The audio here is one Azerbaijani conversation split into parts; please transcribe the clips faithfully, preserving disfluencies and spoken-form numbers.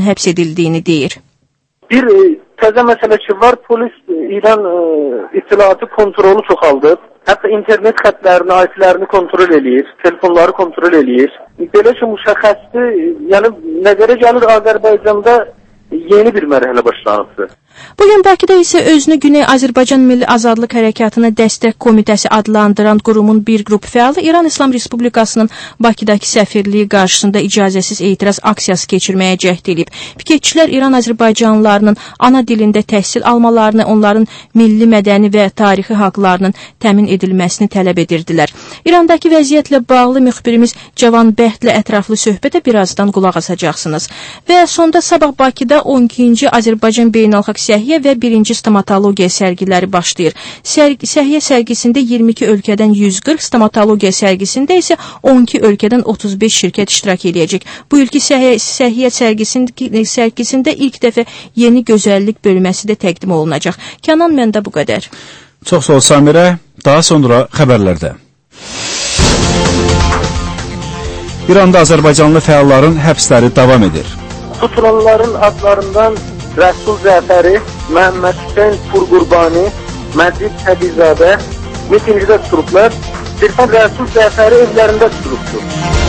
həbs edildiyini deyir. Bir e, təzə məsələ ki var, polis e, İran e, itilatı kontrolu çoxaldıb. Hətta internet xətlərini, I P-lərini kontrol eləyir, telefonları kontrol eləyir. Belə ki, müşəxəsdir, yəni nəzərə gəlir Azərbaycanda yeni bir mərhələ başlanıbdır. Bugün Bakıda isə özünü Güney Azərbaycan Milli Azadlıq Hərəkatına Dəstək Komitəsi adlandıran qurumun bir qrup fəalı İran İslam Respublikasının Bakıdakı səfirliyi qarşısında icazəsiz etiraz aksiyası keçirməyə cəhd edib. Piketçilər İran Azərbaycanlılarının ana dilində təhsil almalarını, onların milli, mədəni və tarixi haqlarının təmin edilməsini tələb edirdilər. İrandakı vəziyyətlə bağlı müxbirimiz Cavan Bəhtlə ətraflı söhbətə birazdan qulaq asacaqsınız. Və sonda sabah Bakıda on ikinci Azərbaycan Beynəlxalq Səhiyyə və birinci Stomatologiya sərgiləri başlayır. Sərgi, səhiyyə sərgisində iyirmi iki ölkədən yüz qırx, stomatologiya sərgisində isə on iki ölkədən otuz beş şirkət iştirak edəcək. Bu ilki səhiyyə, səhiyyə sərgisində, sərgisində ilk dəfə yeni gözəllik bölməsi də təqdim olunacaq. Kənan, məndə bu qədər. Çox sağ ol Samirə. Daha sonra xəbərlərdə. İranda Azərbaycanlı fəalların həbsləri davam edir. Tutulanların adlarından Rəsul Cəfəri, Məhəmməd Hüseyn Purqurbani, Məcid Həbizadə mitingdə tutulublar. Sirfən Rəsul Cəfəri evlərində tutulubdur.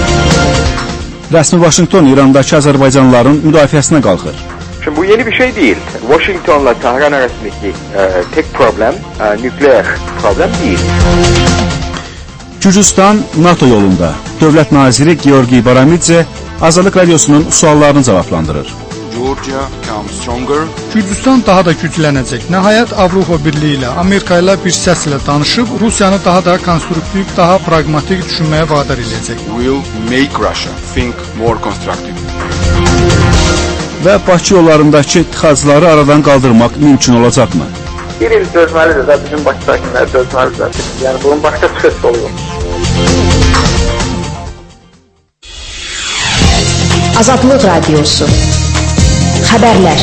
Rəsmi Vaşinqton İrandakı Azərbaycanlıların müdafiəsinə qalxır. Şimdi bu yeni bir şey değil. Washington'la Tahran arasındaki e, tek problem e, nükleer problem değil. Gürcüstan NATO yolunda. Dövlət naziri Georgi Baramidze Azadlıq Radiosunun suallarını cavablandırır. Gürcüstan daha da güclənəcək. Nəhayət Avropa Birliyi ilə, Amerika ilə bir səslə danışıb, Rusiyanı daha da konstruktiv, daha pragmatik düşünməyə vadar edəcək. Və Bakı yollarındakı tıxacları aradan qaldırmaq mümkün olacaqmı? Bir il dözməlidir də, bizim Bakı sakinləri dözməlidir. Yəni bunun başqa çıxış yolu yox. Azadlıq Radiosu. Xəbərlər.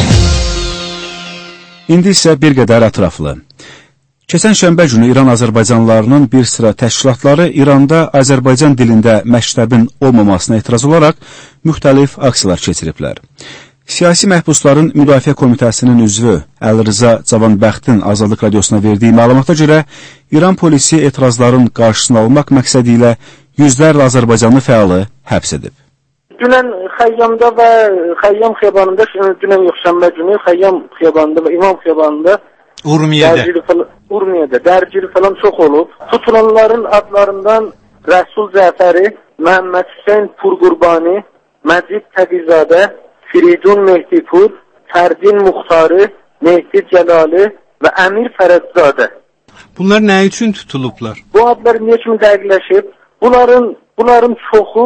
İndi isə bir qədər ətraflı. Keçən şənbə günü İran Azərbaycanlılarının bir sıra təşkilatları İranda Azərbaycan dilində məktəbin olmamasına etiraz olaraq müxtəlif aksiyalar keçiriblər. Siyasi məhbusların Müdafiə Komitəsinin üzvü Əlrıza Cavanbəxtin Azadlıq Radiosuna verdiyi məlumata görə İran polisi etirazların qarşısını almaq məqsədi ilə yüzlərlə Azərbaycanlı fəalı həbs edib. Dünən Xəyyamda və Xəyyam xiyabanında, dünən yox şənbə günü Xəyyam xiyabanında və İmam xiyabanında Urmiyədə Urmiyədə dərgiri falan çox olub. Tutulanların adlarından Rəsul Cəfəri, Məhəmməd Hüseyn Purqurbani, Məcid Təqizadə, Firidun Mehdipur, Fərdin Muxtarı, Mehdi Cəlali və Əmir Fərədzadə. Bunlar nə üçün tutulublar? Bu adlar niyə kimi dəqiqləşib? Bunların, bunların çoxu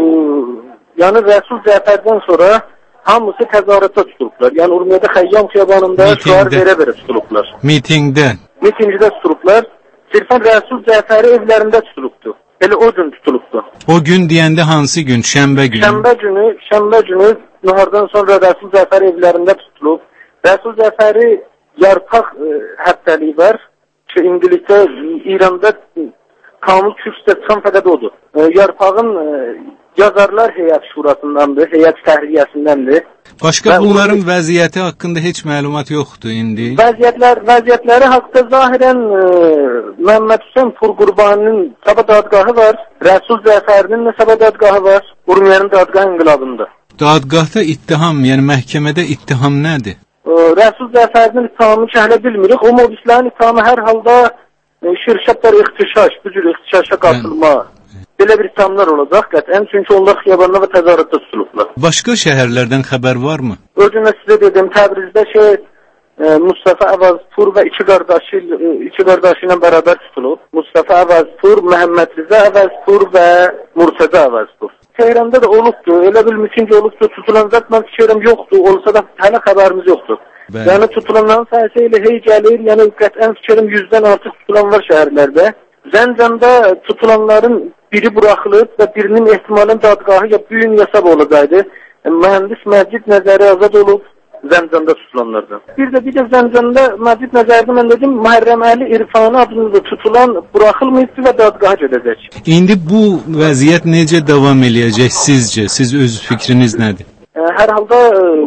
yəni Rəsul Cəfərdən sonra hamısı təzahüratda tutulublar. Yəni Urmiyədə Xəyyam xiyabanında şüar verə-verə tutulublar. Mitingdə? Mitingdə tutulublar. Sirfən Rəsul Cəfəri evlərində tutulubdur. Elə o gün tutulubdur. O gün deyəndə hansı gün? Şənbə günü? Şənbə günü, şənbə günü nahardan sonra Rəsul Cəfəri evlərində tutulub. Rəsul Cəfəri yarpaq e, həbsəliyi var ki, indilikdə İranda Kamil Kürsüdə çıxan fəqət odur. E, yarpağın e, Yazarlar Heyət Şurasındandır, Heyət Təhriyəsindəndir. Başqa və bunların o, vəziyyəti haqqında heç məlumat yoxdur indi. Vəziyyətlər, vəziyyətləri haqqında zahirən e, Məhəmməd Hüseyn Purqurbaninin sabah dadgahı var, Rəsul Cəfərinin də sabah dadgahı var, Urmiyənin dadgahı inqilabında. Dadgahda ittiham, yəni məhkəmədə ittiham nədir? E, Rəsul Cəfərinin ittihamını şəhlə bilmirik, o mobislərin ittihamı hər halda e, şirkətlər ixtişaş, bu cür ixtişaşa qatılma. Yəni, belə bir ittihamlar olacaq qətən, çünki onlar xiyabanla və təzahüratda tutulublar. Başqa şəhərlərdən xəbər varmı? O gün sizə dedim, Təbrizdə şey, e, Mustafa Əvazpur və iki qardaşı, e, iki qardaşı ilə bərabər tutulub. Mustafa Əvazpur, Məhəmməd Rıza Əvazpur və Murtəza Əvazpur. Tehranda da olubdur, elə bil miting olubdur, tutulan zat mən fikirəm yoxdur, olsa da hələ xəbərimiz yoxdur. Bəli. Yəni tutulanların sayısı ilə hey gəlir, yəni qətən fikirəm yüzdən artıq tutulan var şəhərlərdə. Zəncəmdə tutulanların biri buraxılıb və birinin ehtimalın dadgahı ya bu gün yasab olacaqdı. Mühəndis Məcid Nəzəri azad olub Zəncəmdə tutulanlardan. Bir də bir də Zəncəmdə Məcid Nəzəri mən dedim, Mühərrəm Əli İrfani adında tutulan buraxılmayıbdı və dadgaha gedəcək. İndi bu vəziyyət necə davam eləyəcək sizcə? Siz öz fikriniz nədir? Hər halda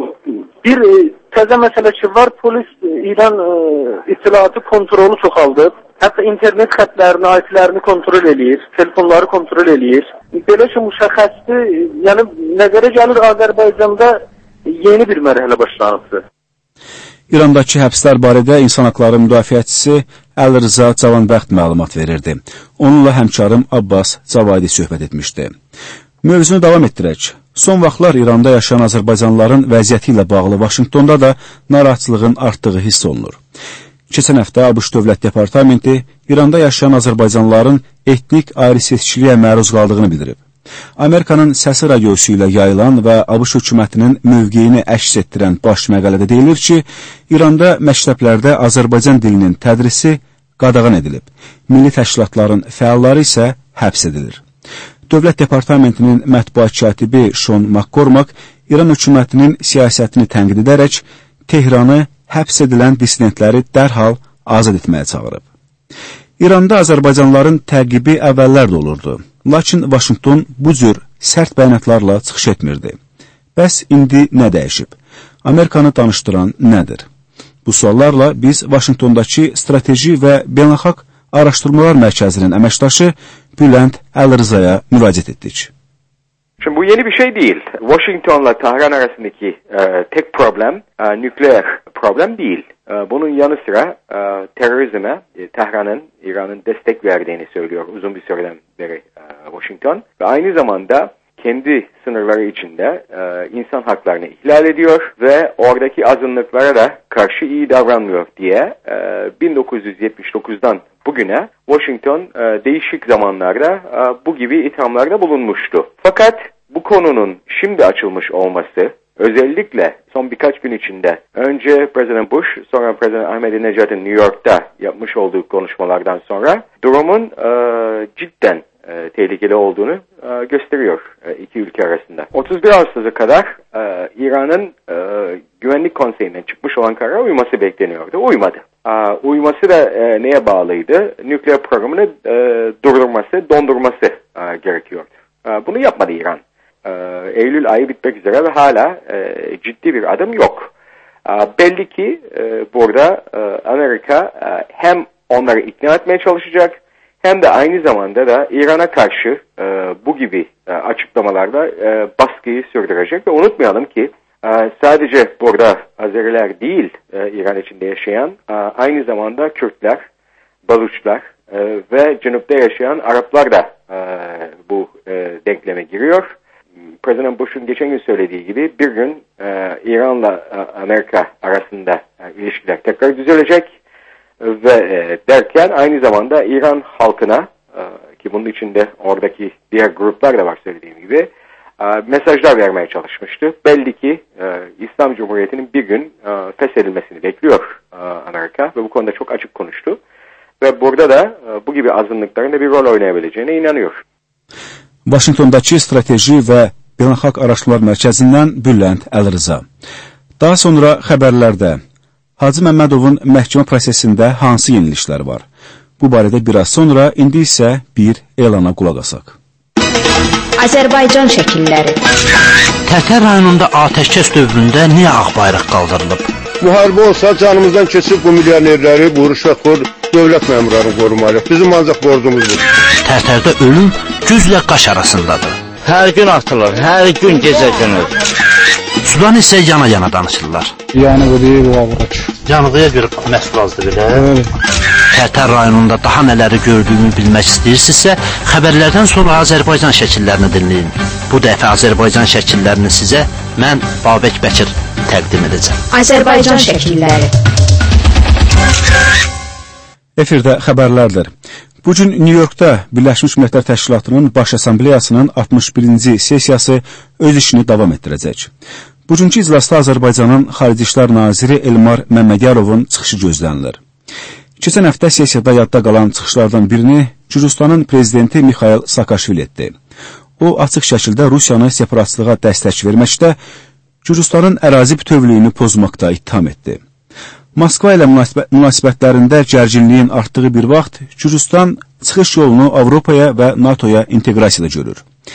bir təzə məsələ ki var, polis İran itilaatı kontrolu çoxaldı. Hətta internet xətlərini, I P-lərini kontrol eləyir, telefonları kontrol eləyir. Belə ki, müşəxəsdir, yəni nəzərə gəlir Azərbaycanda yeni bir mərhələ başlanıbdır. İrandakı həbslər barədə insan haqları müdafiəçisi Əli Rıza Cavanbəxt məlumat verirdi. Onunla həmkarım Abbas Cavadi söhbət etmişdi. Mövzunu davam etdirək. Son vaxtlar İranda yaşayan azərbaycanlıların vəziyyəti ilə bağlı Vaşinqtonda da narahatçılığın artdığı hiss olunur. Keçən həftə ABŞ Dövlət Departamenti İranda yaşayan azərbaycanlıların etnik ayrı-seçkiliyə məruz qaldığını bildirib. Amerikanın səsi radiosu ilə yayılan və ABŞ hökumətinin mövqeyini əks etdirən baş məqalədə deyilir ki, İranda məktəblərdə Azərbaycan dilinin tədrisi qadağan edilib. Milli təşkilatların fəalları isə həbs edilir. Dövlət Departamentinin mətbuat katibi Sean McCormack İran hökumətinin siyasətini tənqid edərək Tehranı həbs edilən dissidentləri dərhal azad etməyə çağırıb. İranda azərbaycanlıların təqibi əvvəllər də olurdu. Lakin Vaşinqton bu cür sərt bəyanatlarla çıxış etmirdi. Bəs indi nə dəyişib? Amerikanı danışdıran nədir? Bu suallarla biz Vaşinqtondakı Strateji və Beynəlxalq Araşdırmalar Mərkəzinin əməkdaşı Bülent Əli Rızaya müraciət etdik. Şimdi bu yeni bir şey değil. Washington'la Tahran arasındaki e, tek problem e, nükleer problem değil. E, bunun yanı sıra e, terörizme e, Tahran'ın, İran'ın destek verdiğini söylüyor uzun bir süreden beri e, Washington. Ve aynı zamanda kendi sınırları içinde e, insan haklarını ihlal ediyor ve oradaki azınlıklara da karşı iyi davranmıyor diye e, bin dokuz yüz yetmiş dokuzdan bugüne Washington e, değişik zamanlarda e, bu gibi ithamlarda bulunmuştu. Fakat bu konunun şimdi açılmış olması, özellikle son birkaç gün içinde önce President Bush, sonra President Ahmadinejad'ın New York'ta yapmış olduğu konuşmalardan sonra durumun e, cidden e, tehlikeli olduğunu e, gösteriyor e, iki ülke arasında. otuz bir Ağustos'a kadar e, İran'ın e, Güvenlik Konseyi'nden çıkmış olan karara uyması bekleniyordu. Uymadı. E, uyması da e, neye bağlıydı? Nükleer programını e, durdurması, dondurması e, gerekiyordu. E, bunu yapmadı İran. E, Eylül ayı bitmek üzere ve hala e, ciddi bir adım yok. E, belli ki e, burada e, Amerika e, hem onları ikna etmeye çalışacak, hem de aynı zamanda da İran'a karşı e, bu gibi e, açıklamalarda e, baskıyı sürdürecek. Ve unutmayalım ki e, sadece burada Azeriler değil e, İran içinde yaşayan, e, aynı zamanda Kürtler, Baluçlar e, ve Cunub'da yaşayan Araplar da e, bu e, denkleme giriyor. President Bush'un geçen gün söylediği gibi bir gün e, İran'la e, Amerika arasında e, ilişkiler tekrar düzelecek. Ve e, derken aynı zamanda İran halkına e, ki bunun içinde oradaki diğer gruplar da var söylediğim gibi e, mesajlar vermeye çalışmıştı. Belli ki e, İslam Cumhuriyeti'nin bir gün e, feshedilmesini bekliyor e, Amerika ve bu konuda çok açık konuştu. Ve burada da e, bu gibi azınlıkların da bir rol oynayabileceğine inanıyor. Vaşinqtondakı Strateji və Beynəlxalq Araşdırmalar Mərkəzindən Bülent Əli Rıza. Daha sonra xəbərlərdə Hacı Məmmədovun məhkəmə prosesində hansı yeniliklər var? Bu barədə biraz sonra, indi isə bir elana qulaq asaq. Azərbaycan şəkilləri. Tərtər rayonunda atəşkəs dövründə niyə ağ bayraq qaldırılıb? Müharibə olsa canımızdan keçib bu milyonerləri, bu rüşvətxor dövlət məmurlarını qorumalıyıq. Bizim ancaq borcumuz bu. Tərtərdə ölüm güzlə qaş arasındadır. Hər gün atılır, hər gün gecə günü. Sudan isə yana-yana danışırlar. Yanığı deyil, o avraç. Yanıqıya görə məhsul azdır belə. Evet. Tərtər rayonunda daha nələri gördüyümü bilmək istəyirsinizsə, xəbərlərdən sonra Azərbaycan şəkillərini dinləyin. Bu dəfə Azərbaycan şəkillərini sizə mən Babək Bəkir təqdim edəcəm. Azərbaycan şəkilləri. Efirdə xəbərlərdir. Bugün New Yorkda Birləşmiş Millətlər Təşkilatının Baş Assambleyasının altmış birinci sessiyası öz işini davam etdirəcək. Bugünkü iclasda Azərbaycanın Xarici İşlər Naziri Elmar Məmmədiyarovun çıxışı gözlənilir. Keçən həftə sessiyada yadda qalan çıxışlardan birini Gürcüstanın prezidenti Mikhail Saakashvili etdi. O, açıq şəkildə Rusiyanı separatçılığa dəstək verməkdə, Gürcüstanın ərazi bütövlüyünü pozmaqda ittiham etdi. Moskva ilə münasibətlərində gərginliyin artdığı bir vaxt Gürcüstan çıxış yolunu Avropaya və NATOya inteqrasiyada görür.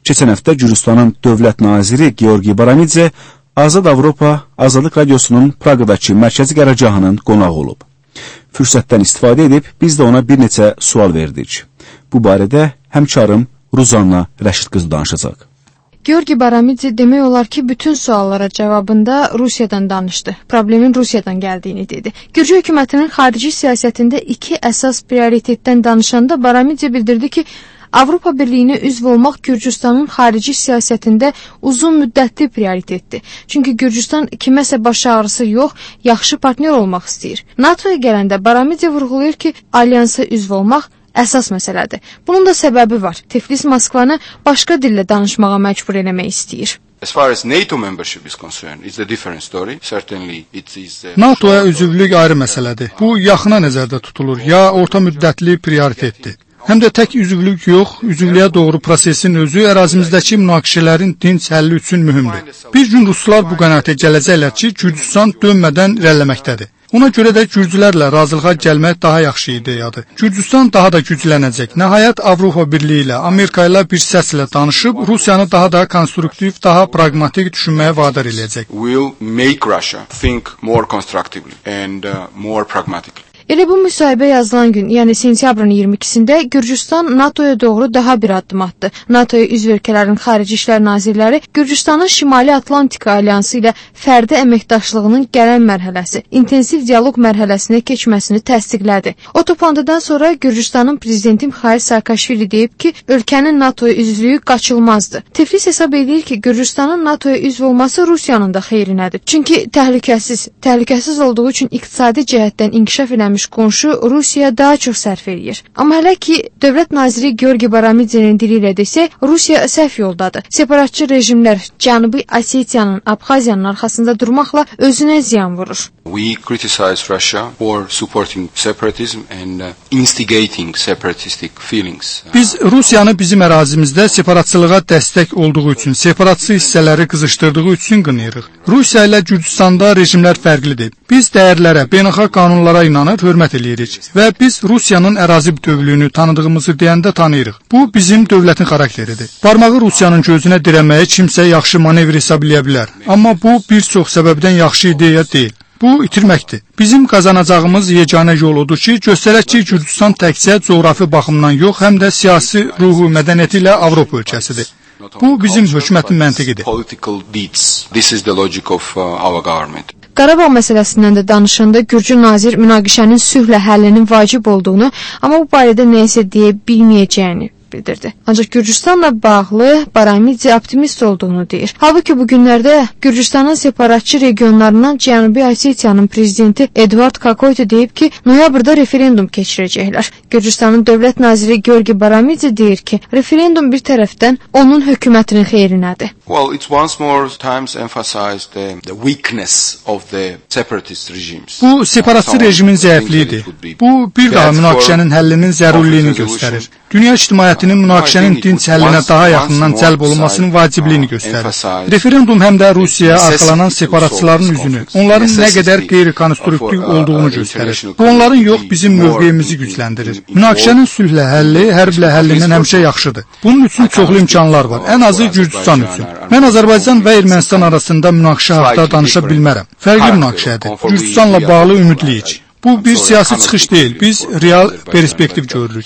Keçən həftə Gürcüstanın dövlət naziri Georgi Baramidze Azad Avropa Azadlıq Radiosunun Praqadakı mərkəzi qərargahının qonağı olub. Fürsətdən istifadə edib biz də ona bir neçə sual verdik. Bu barədə həmkarım Ruzanna Rəşid qızı danışacaq. Georgi Baramidze demək olar ki, bütün suallara cavabında Rusiyadan danışdı. Problemin Rusiyadan gəldiyini dedi. Gürcü hökumətinin xarici siyasətində iki əsas prioritetdən danışanda Baramidze bildirdi ki, Avropa Birliyinə üzv olmaq Gürcüstanın xarici siyasətində uzun müddətli prioritetdir. Çünki Gürcüstan kiməsə baş ağrısı yox, yaxşı partner olmaq istəyir. NATOya gələndə Baramidze vurğulayır ki, alyansa üzv olmaq əsas məsələdir. Bunun da səbəbi var. Tiflis Moskvanı başqa dillə danışmağa məcbur eləmək istəyir. As far as NATO membership is concerned, it's a different story. Certainly it is. NATOya üzvlük ayrı məsələdir. Bu yaxına nəzərdə tutulur, ya orta müddətli prioritetdir. Həm də tək üzvlük yox, üzvlüyə doğru prosesin özü ərazimizdəki münaqişələrin dinc həlli üçün mühümdür. Bir gün ruslar bu qənaətə gələcəklər ki, Gürcüstan dönmədən irəliləməkdədir. Ona görə də gürcülərlə razılığa gəlmək daha yaxşı ideyadır. Gürcüstan daha da güclənəcək. Nəhayət Avropa Birliyi ilə, Amerika ilə bir səslə danışıb Rusiyanı daha da konstruktiv, daha praqmatik düşünməyə vadar eləyəcək. Will make Russia think more constructively and uh, more pragmatically. Elə bu müsahibə yazılan gün, yəni sentyabrın iyirmi ikisində Gürcüstan NATOya doğru daha bir addım atdı. NATOya üzv ölkələrin xarici işlər nazirləri Gürcüstanın Şimali Atlantika Alyansı ilə fərdi əməkdaşlığının gələn mərhələsi, intensiv dialoq mərhələsinə keçməsini təsdiqlədi. O toplantıdan sonra Gürcüstanın prezidenti Mikhail Saakashvili deyib ki, ölkənin NATOya üzvlüyü qaçılmazdı. Tiflis hesab edir ki, Gürcüstanın NATOya üzv olması Rusiyanın da xeyrinədir. Çünki təhlükəsiz, təhlükəsiz olduğu üçün iqtisadi cəhətdən inkişaf eləmiş qonşu Rusiya daha çox sərf edir. Amma hələ ki, dövlət naziri Georgi Baramidze'nin dili ilə desək, Rusiya səhv yoldadır. Separatçı rejimlər Cənubi Osetiyanın, Abxaziyanın arxasında durmaqla özünə ziyan vurur. We criticize Russia for supporting separatism and uh, instigating separatistic feelings. Biz Rusiyanı bizim ərazimizdə separatçılığa dəstək olduğu üçün, separatçı hissələri qızışdırdığı üçün qınayırıq. Rusiya ilə Gürcüstanda rejimlər fərqlidir. Biz dəyərlərə, beynəlxalq qanunlara inanır, hörmət eləyirik və biz Rusiyanın ərazi bütövlüyünü tanıdığımızı deyəndə tanıyırıq. Bu bizim dövlətin xarakteridir. Barmağı Rusiyanın gözünə dirəməyə kimsə yaxşı manevr hesab eləyə bilər. Amma bu bir çox səbəbdən yaxşı ideya deyil. Bu itirməkdir. Bizim qazanacağımız yeganə yol odur ki, göstərək ki, Gürcüstan təkcə coğrafi baxımdan yox, həm də siyasi ruhu, mədəniyyəti ilə Avropa ölkəsidir. Bu bizim hökumətin məntiqidir. This is the logic of uh, our government. Qarabağ məsələsindən də danışanda Gürcü nazir münaqişənin sülhlə həllinin vacib olduğunu, amma bu barədə nəyisə deyə bilməyəcəyini bildirdi. Ancaq Gürcüstanla bağlı Baramidze optimist olduğunu deyir. Halbuki bu günlərdə Gürcüstanın separatçı regionlarından Cənubi Osetiyanın prezidenti Eduard Kakoyto deyib ki, noyabrda referendum keçirəcəklər. Gürcüstanın dövlət naziri Georgi Baramidze deyir ki, referendum bir tərəfdən onun hökumətinin xeyrinədir. Well, it's once more times emphasized the, the weakness of the separatist regimes. Bu separatçı rejimin zəifliyidir. Bu bir daha münaqişənin həllinin zərurliyini göstərir. Dünya ictimaiyyətinin münaqişənin dinc həllinə daha yaxından cəlb olunmasının vacibliyini göstərir. Referendum həm də Rusiyaya arxalanan separatçıların üzünü, onların nə qədər qeyri-konstruktiv olduğunu göstərir. Bu onların yox, bizim mövqeyimizi gücləndirir. Münaqişənin sülhlə həlli, hərblə həllindən həmişə yaxşıdır. Bunun üçün çoxlu imkanlar var, ən azı Gürcüstan üçün. Mən Azərbaycan və Ermənistan arasında münaqişə haqqında danışa bilmərəm. Fərqli münaqişədir. Gürcüstanla bağlı ümidliyik. Bu bir siyasi çıxış deyil, biz real perspektiv görürük.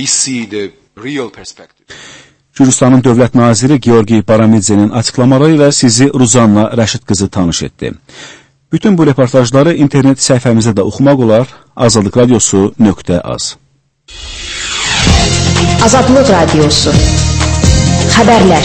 Gürcüstanın dövlət naziri Georgi Baramidze'nin açıqlamaları ilə sizi Ruzanna Rəşid qızı tanış etdi. Bütün bu reportajları internet səhifəmizdə də oxumaq olar, azadlıq radiosu nöqtə az. Azadlıq radiosu. Xəbərlər.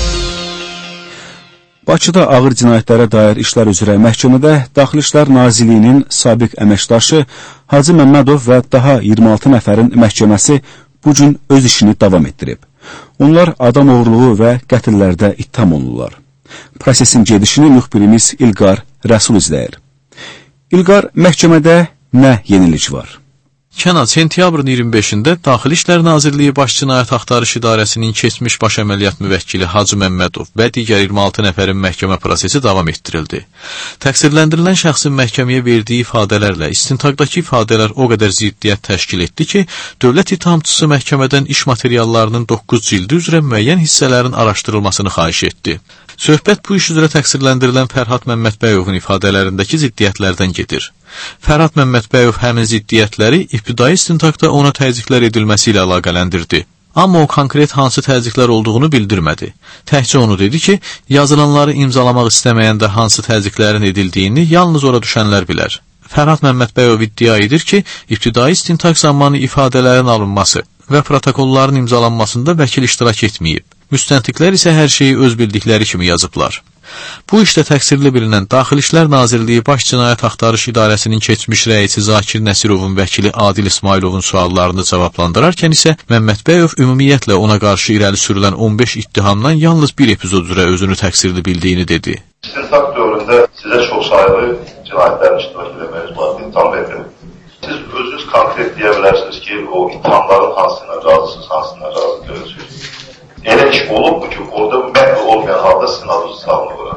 Bakıda ağır cinayətlərə dair işlər üzrə məhkəmədə Daxili İşlər Nazirliyinin sabiq əməkdaşı Hacı Məmmədov və daha iyirmi altı nəfərin məhkəməsi bu gün öz işini davam etdirib. Onlar adam oğurluğu və qətillərdə ittiham olunurlar. Prosesin gedişini müxbirimiz İlqar Rəsul izləyir. İlqar, məhkəmədə nə yenilik var? Kənan, sentyabrın iyirmi beşində Daxili İşlər Nazirliyi Baş Cinayət Axtarış İdarəsinin keçmiş baş əməliyyat müvəkkili Hacı Məmmədov və digər iyirmi altı nəfərin məhkəmə prosesi davam etdirildi. Təqsirləndirilən şəxsin məhkəməyə verdiyi ifadələrlə istintaqdakı ifadələr o qədər ziddiyyət təşkil etdi ki, dövlət ittihamçısı məhkəmədən iş materiallarının doqquz cildi üzrə müəyyən hissələrin araşdırılmasını xahiş etdi. Söhbət bu iş üzrə təqsirləndirilən Fərhad Məmmədbəyovun ifadələrindəki ziddiyyətlərdən gedir. Fərhad Məmmədbəyov həmin ziddiyyətləri ibtidai istintaqda ona təzyiqlər edilməsi ilə əlaqələndirdi. Amma o konkret hansı təzyiqlər olduğunu bildirmədi. Təkcə onu dedi ki, yazılanları imzalamaq istəməyəndə hansı təzyiqlərin edildiyini yalnız ora düşənlər bilər. Fərhad Məmmədbəyov iddia edir ki, ibtidai istintaq zamanı ifadələrin alınması və protokolların imzalanmasında vəkil iştirak etməyib. Müstəntiqlər isə hər şeyi öz bildikləri kimi yazıblar. Bu işdə təqsirli bilinən Daxili İşlər Nazirliyi Baş Cinayət Axtarış İdarəsinin keçmiş rəisi Zakir Nəsirovun vəkili Adil İsmayılovun suallarını cavablandırarkən isə Məmmədbəyov ümumiyyətlə ona qarşı irəli sürülən on beş ittihamdan yalnız bir epizod üzrə özünü təqsirli bildiyini dedi. İstintaq dövründə sizə çox sayılı cinayətlərin iştirak etməyiniz barədə ittiham edilir. Siz özünüz konkret deyə bilərsiniz ki, o ittihamların hansına razısınız, hansına razı deyilsiniz. Elə iş olub ki, orada məhv olmayan halda sizin adınız salınır.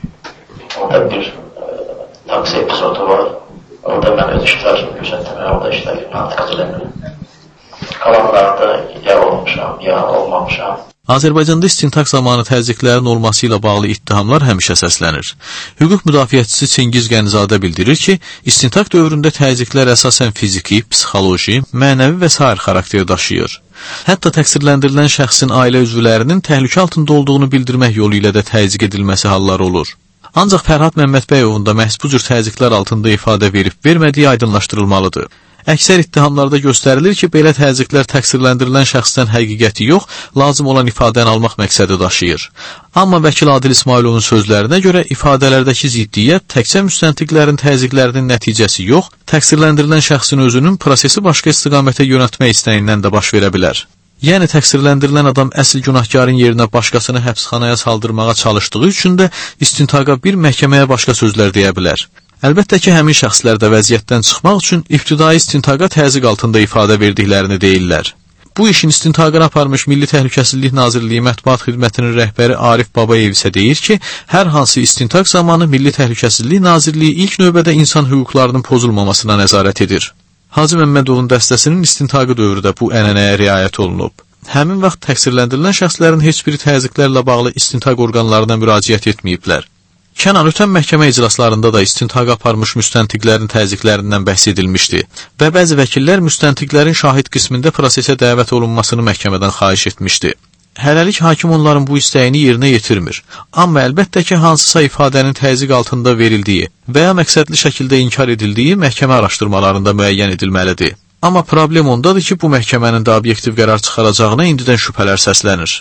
Orada bir e, taksi epizodu var. Orada mən öz iştirakımı göstərdim. Orada iştirakımı təqsirləndim. Qalanlarda ya olmuşam, ya olmamışam. Azərbaycanda istintaq zamanı təzyiqlərin olması ilə bağlı ittihamlar həmişə səslənir. Hüquq müdafiəçisi Çingiz Qənizadə bildirir ki, istintaq dövründə təzyiqlər əsasən fiziki, psixoloji, mənəvi və sair xarakter daşıyır. Hətta təqsirləndirilən şəxsin ailə üzvlərinin təhlükə altında olduğunu bildirmək yolu ilə də təzyiq edilməsi halları olur. Ancaq Fərhad Məmmədbəyovun da məhz bu cür təzyiqlər altında ifadə verib vermədiyi aydınlaşdırılmalıdır. Əksər ittihamlarda göstərilir ki, belə təzyiqlər təqsirləndirilən şəxsdən həqiqəti yox, lazım olan ifadəni almaq məqsədi daşıyır. Amma vəkil Adil İsmayılovun sözlərinə görə ifadələrdəki ziddiyyət təkcə müstəntiqlərin təzyiqlərinin nəticəsi yox, təqsirləndirilən şəxsin özünün prosesi başqa istiqamətə yönəltmək istəyindən də baş verə bilər. Yəni təqsirləndirilən adam əsl günahkarın yerinə başqasını həbsxanaya saldırmağa çalışdığı üçün də istintaqa bir məhkəməyə başqa sözlər deyə bilər. Əlbəttə ki, həmin şəxslər də vəziyyətdən çıxmaq üçün ibtidai istintaqa təzyiq altında ifadə verdiklərini deyirlər. Bu işin istintaqını aparmış Milli Təhlükəsizlik Nazirliyi Mətbuat Xidmətinin rəhbəri Arif Babayev isə deyir ki, hər hansı istintaq zamanı Milli Təhlükəsizlik Nazirliyi ilk növbədə insan hüquqlarının pozulmamasına nəzarət edir. Hacı Məmmədovun dəstəsinin istintaqı dövründə bu ənənəyə riayət olunub. Həmin vaxt təqsirləndirilən şəxslərin heç biri təzyiqlərlə bağlı istintaq orqanlarına müraciət etməyiblər. Kənan, ötən məhkəmə iclaslarında da istintaq aparmış müstəntiqlərin təzyiqlərindən bəhs edilmişdi və bəzi vəkillər müstəntiqlərin şahid qismində prosesə dəvət olunmasını məhkəmədən xahiş etmişdi. Hələlik hakim onların bu istəyini yerinə yetirmir. Amma əlbəttə ki, hansısa ifadənin təzyiq altında verildiyi və ya məqsədli şəkildə inkar edildiyi məhkəmə araşdırmalarında müəyyən edilməlidir. Amma problem ondadır ki, bu məhkəmənin də obyektiv qərar çıxaracağına indidən şübhələr səslənir.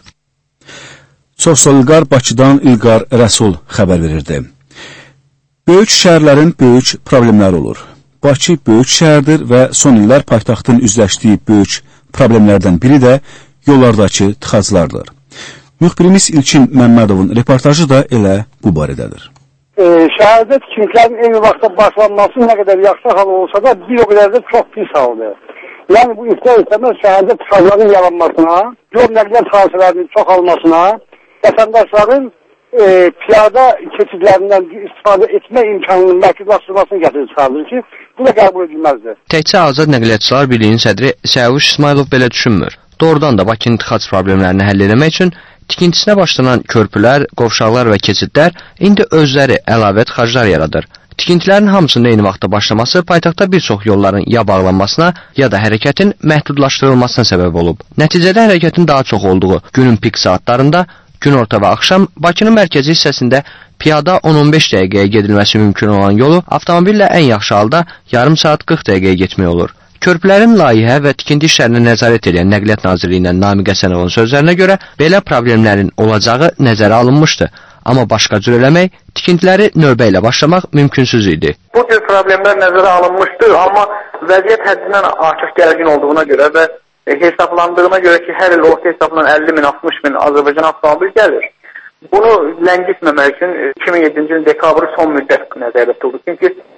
Çoxsol İlqar Bakıdan İlqar Rəsul xəbər verirdi. Böyük şəhərlərin böyük problemləri olur. Bakı böyük şəhərdir və son illər paytaxtın üzləşdiyi böyük problemlərdən biri də yollardakı tıxaclardır. Müxbirimiz İlkin Məmmədovun reportajı da elə bu barədədir. E, şəhərdə tikintilərin eyni vaxtda başlanması nə qədər yaxşı hal olsa da bir o qədər də çox pis haldır. Yəni bu istər-istəməz şəhərdə tıxacların yaranmasına, yol nəqliyyat hadisələrinin çoxalmasına, vətəndaşların e, piyada keçidlərindən istifadə etmə imkanının məhdudlaşdırmasını gətirib çıxardır ki, bu da qəbul edilməzdir. Təkcə Azad Nəqliyyatçılar Birliyinin sədri Səvuş İsmailov belə düşünmür. Doğrudan da Bakının tıxac problemlərini həll etmək üçün tikintisinə başlanan körpülər, qovşaqlar və keçidlər indi özləri əlavə tıxaclar yaradır. Tikintilərin hamısının eyni vaxtda başlaması paytaxtda bir çox yolların ya bağlanmasına, ya da hərəkətin məhdudlaşdırılmasına səbəb olub. Nəticədə hərəkətin daha çox olduğu günün pik saatlarında, günorta və axşam Bakının mərkəzi hissəsində piyada on on beş dəqiqəyə gedilməsi mümkün olan yolu avtomobillə ən yaxşı halda yarım saat qırx dəqiqəyə getmək olur. Körpülərin layihə və tikinti işlərinə nəzarət edən Nəqliyyat Nazirliyindən Namiq Həsənovun sözlərinə görə belə problemlərin olacağı nəzərə alınmışdı. Amma başqa cür eləmək, tikintiləri növbə ilə başlamaq mümkünsüz idi. Bu cür problemlər nəzərə alınmışdı, amma vəziyyət həddindən artıq gərgin olduğuna görə və hesablandığına görə ki, hər il orta hesabla əlli min, altmış min Azərbaycan avtomobil gəlir. Bunu ləngitməmək üçün iki min yeddinci ilin dekabrı son müddət nəzərdə tutuldu. Çünki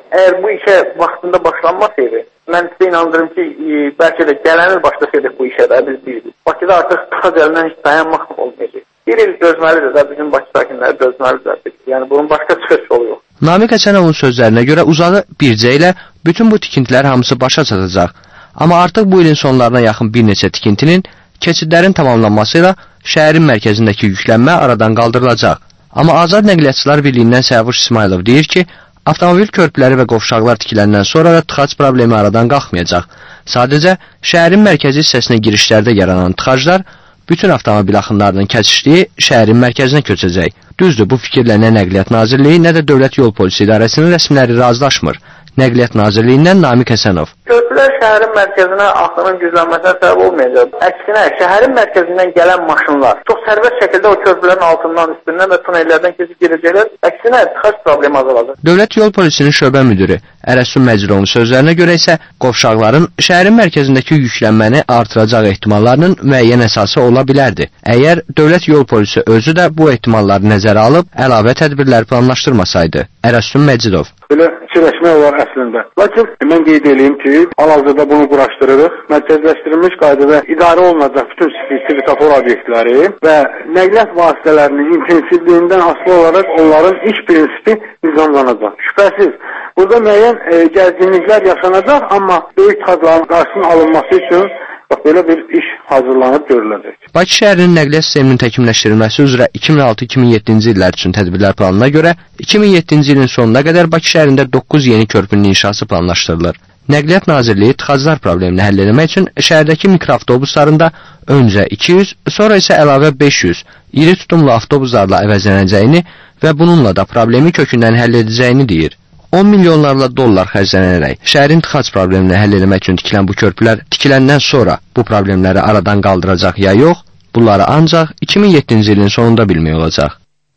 Əgər bu işə vaxtında başlanmasaydı, mən sizə inandırım ki, e, bəlkə də gələn il başlasaydı bu işə də biz bildik. Bakıda artıq tıxac əlindən heç dayanmaq olmayacaq. Bir il dözməlidir də, bizim Bakı sakinləri dözməlidir. Yəni bunun başqa çıxış yolu yox. Namiq Həsənovun sözlərinə görə uzağı bircə ilə bütün bu tikintilər hamısı başa çatacaq. Amma artıq bu ilin sonlarına yaxın bir neçə tikintinin keçidlərin tamamlanması ilə şəhərin mərkəzindəki yüklənmə aradan qaldırılacaq. Amma Azad Nəqliyyatçılar Birliyindən Səvuş İsmailov deyir ki, avtomobil körpüləri və qovşaqlar tikiləndən sonra da tıxac problemi aradan qalxmayacaq. Sadəcə, şəhərin mərkəzi hissəsinə girişlərdə yaranan tıxaclar bütün avtomobil axınlarının kəsişdiyi şəhərin mərkəzinə köçəcək. Düzdür, bu fikirlə nə Nəqliyyat Nazirliyi, nə də Dövlət Yol Polisi İdarəsinin rəsmiləri razılaşmır. Nəqliyyat Nazirliyindən Namiq Həsənov. Körpülər şəhərin mərkəzinə axının güclənməsinə səbəb olmayacaq. Əksinə, şəhərin mərkəzindən gələn maşınlar çox sərbəst şəkildə o körpülərin altından, üstündən və tunellərdən keçib girəcəklər. Əksinə, tıxac problemi azalacaq. Dövlət Yol Polisinin şöbə müdiri Ərəsün Məcirovun sözlərinə görə isə qovşaqların şəhərin mərkəzindəki yüklənməni artıracaq ehtimallarının müəyyən əsası ola bilərdi. Əgər Dövlət Yol Polisi özü də bu ehtimalları nəzərə alıb əlavə tədbirlər planlaşdırmasaydı. Ərəsün Məcidov. Belə fikirləşmək olar əslində. Lakin mən qeyd edeyim ki, hal-hazırda bunu quraşdırırıq. Mərkəzləşdirilmiş qaydada idarə olunacaq bütün svetofor obyektləri və nəqliyyat vasitələrinin intensivliyindən asılı olaraq onların iş prinsipi nizamlanacaq. Şübhəsiz, burada müəyyən e, gərginliklər yaşanacaq, amma böyük tıxacların qarşısının alınması üçün bax, belə bir iş hazırlanıb görüləcək. Bakı şəhərinin nəqliyyat sisteminin təkmilləşdirilməsi üzrə iki min altı iki min yeddinci illər üçün tədbirlər planına görə iki min yeddinci ilin sonuna qədər Bakı şəhərində doqquz yeni körpünün inşası planlaşdırılır. Nəqliyyat Nazirliyi tıxaclar problemini həll etmək üçün şəhərdəki mikroavtobuslarında öncə iki yüz, sonra isə əlavə beş yüz iri tutumlu avtobuslarla əvəzlənəcəyini və bununla da problemi kökündən həll edəcəyini deyir. on milyonlarla dollar xərclənərək şəhərin tıxac problemini həll etmək üçün tikilən bu körpülər tikiləndən sonra bu problemləri aradan qaldıracaq ya yox, bunları ancaq iki min yeddinci ilin sonunda bilmək olacaq.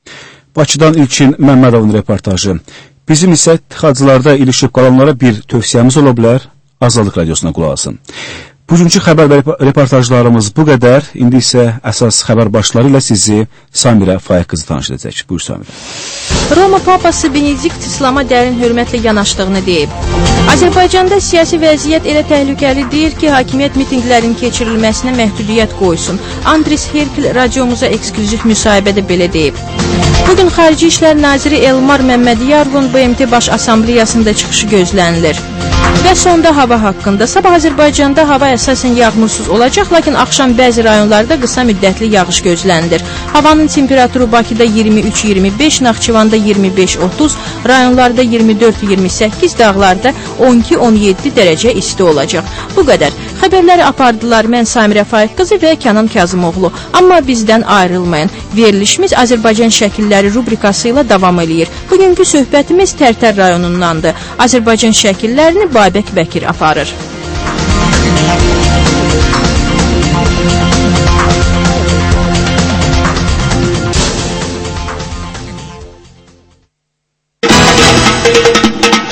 Bakıdan İlkin Məmmədovun reportajı. Bizim isə tıxaclarda ilişib qalanlara bir tövsiyəmiz ola bilər, Azadlıq Radiosuna qulaq asın. Bugünkü xəbər və reportajlarımız bu qədər. İndi isə əsas xəbər başları ilə sizi Samirə Faiq qızı tanış edəcək. Buyur Samirə. Roma Papası Benedikt İslama dərin hörmətlə yanaşdığını deyib. Azərbaycanda siyasi vəziyyət elə təhlükəli deyil ki, hakimiyyət mitinqlərinin keçirilməsinə məhdudiyyət qoysun. Andris Herkel radiomuza eksklüziv müsahibədə belə deyib. Bugün Xarici İşlər Naziri Elmar Məmmədiyarovun B M T Baş Assambleyasında çıxışı gözlənilir. Və sonda hava haqqında. Sabah Azərbaycanda hava əsasən yağmursuz olacaq, lakin axşam bəzi rayonlarda qısa müddətli yağış gözlənilir. Havanın temperaturu Bakıda iyirmi üç iyirmi beş, Naxçıvanda iyirmi beş otuz, rayonlarda iyirmi dörd iyirmi səkkiz, dağlarda on iki on yeddi dərəcə isti olacaq. Bu qədər. Xəbərləri apardılar mən Samirə Faiq qızı və Kənan Kazımoğlu. Amma bizdən ayrılmayın. Verilişimiz Azərbaycan şəkilləri rubrikası ilə davam eləyir. Bugünkü söhbətimiz Tərtər rayonundandır. Azərbaycan şəkillərini Babək Bəkir aparır.